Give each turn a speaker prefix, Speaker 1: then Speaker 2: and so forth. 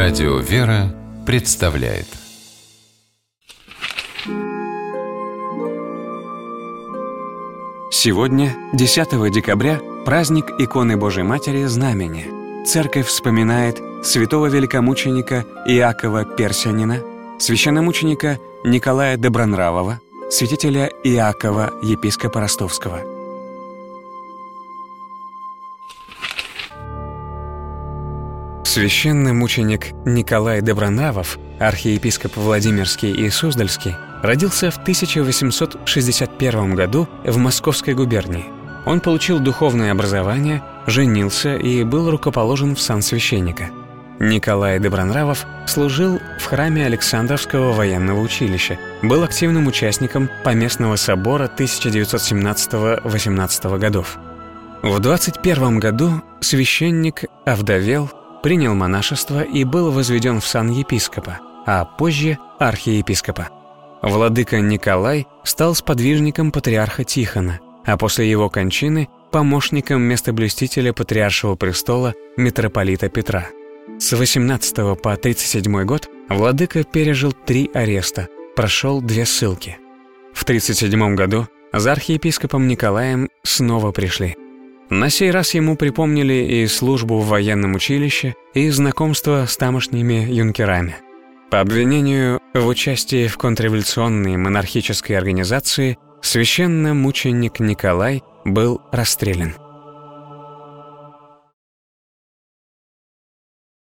Speaker 1: Радио «Вера» представляет.
Speaker 2: Сегодня, 10 декабря, праздник иконы Божией Матери Знамения. Церковь вспоминает святого великомученика Иакова Персянина, священномученика Николая Добронравова, святителя Иакова, епископа Ростовского. Священномученик Николай Добронравов, архиепископ Владимирский и Суздальский, родился в 1861 году в Московской губернии. Он получил духовное образование, женился и был рукоположен в сан священника. Николай Добронравов служил в храме Александровского военного училища, был активным участником Поместного собора 1917-18 годов. В 21 году священник овдовел, принял монашество и был возведен в сан епископа, а позже архиепископа. Владыка Николай стал сподвижником патриарха Тихона, а после его кончины – помощником местоблюстителя Патриаршего престола митрополита Петра. С 18 по 37 год владыка пережил 3 ареста, прошел 2 ссылки. В 37 году за архиепископом Николаем снова пришли. На сей раз ему припомнили и службу в военном училище, и знакомство с тамошними юнкерами. По обвинению в участии в контрреволюционной монархической организации священномученик Николай был расстрелян.